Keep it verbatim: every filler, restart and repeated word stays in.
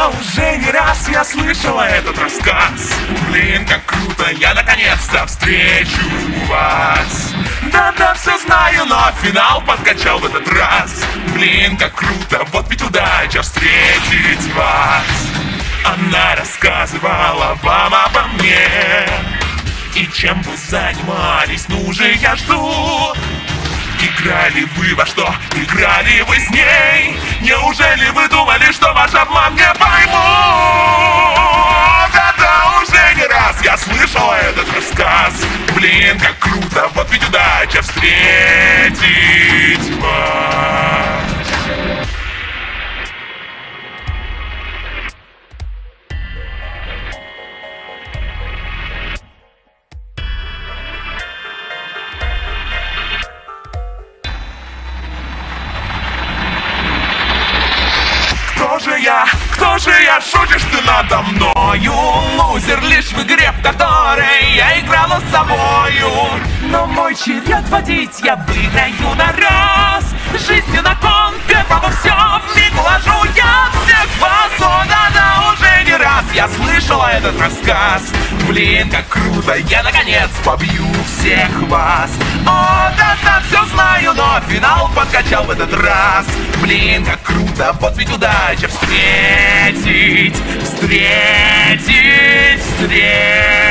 Да-да, уже не раз я слышала этот рассказ. Блин, как круто, я наконец-то встречу вас. Да-да, все знаю, но финал подкачал в этот раз. Блин, как круто, вот ведь удача встретить вас. Она рассказывала вам обо мне и чем вы занимались, ну же я жду. Играли вы во что? Играли вы с ней? Неужели вы думали, что ваш обман не пойму? Да-да, уже не раз я слышала этот рассказ. Блин, как круто, вот ведь удача встретить вас. Кто же я? Кто же я? Шутишь ты надо мною? Лузер лишь в игре, в которой я играла с собою. Но мой черед водить я выиграю на раз. Жизнью на кон, первого все вмиг уложу я всех вас. О, да-да, уже не раз я слышала этот рассказ. Блин, как круто, я наконец побью всех вас. О, да-да, все знаю, но финал подкачал в этот раз. Блин, как круто, вот ведь удача встретить, встретить, встретить.